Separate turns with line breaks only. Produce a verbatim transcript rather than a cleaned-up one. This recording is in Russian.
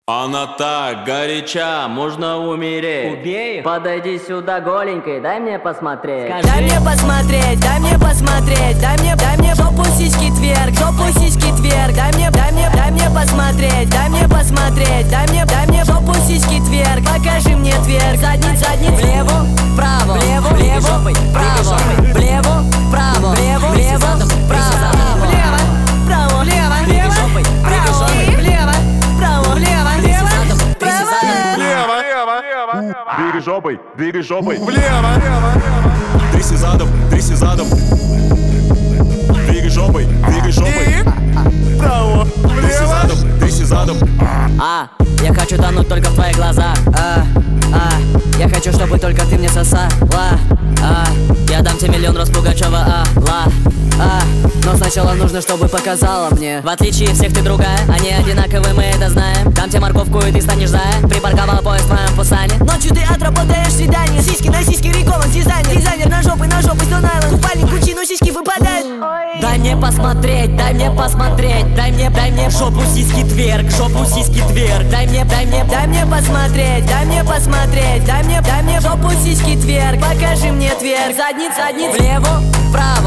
Она так горяча, можно умереть.
Убей их.
Подойди сюда голенькой, дай мне посмотреть.
Скажи.
Дай мне посмотреть, дай мне посмотреть, дай мне, дай мне жопу сиськи тверк, жопу сиськи тверк, дай мне, дай мне, дай мне посмотреть, дай мне посмотреть, дай мне, дай мне жопу сиськи тверк, покажи мне тверк, задниц, задниц, влево, вправо, влево, влево, вправо, влево, вправо, влево, влево, вправо, влево, вправо, влево, влево, вправо, влево, вправо, влево, влево, вправо.
Влево, влево, влево. Двигай жопой, двигай жопой. Влево, влево, влево.
Тряси задом, тряси задом. Двигай жопой, двигай жопой.
Право,
Тряси
влево.
задом, тряси задом.
А, я хочу тонуть только в твоих глазах. А, а, я хочу, чтобы только ты мне сосала. А, я дам тебе миллион раз Пугачева. А, ла, а, но сначала нужно, чтобы показала мне. В отличие всех ты другая, они одинаковые, мы это знаем. Дам тебе морковку и ты станешь зая. Припарковал поезд в моем Пусане.
Ночью ты отработаешь свидание. Сиськи на сиськи, рекоман дизайнер. Дизайнер на жопы, на жопы, Stone Island. Купальник Гуччи, но сиськи выпадают.
Дай мне посмотреть, дай мне посмотреть. Дай мне, дай мне жопу сиськи тверк, жопу сиськи тверк. Дай мне, дай мне,
Дай мне посмотреть, дай мне посмотреть, дай мне, дай мне жопу сиськи тверк, покажи мне тверк, задниц, задниц, влево,
вправо,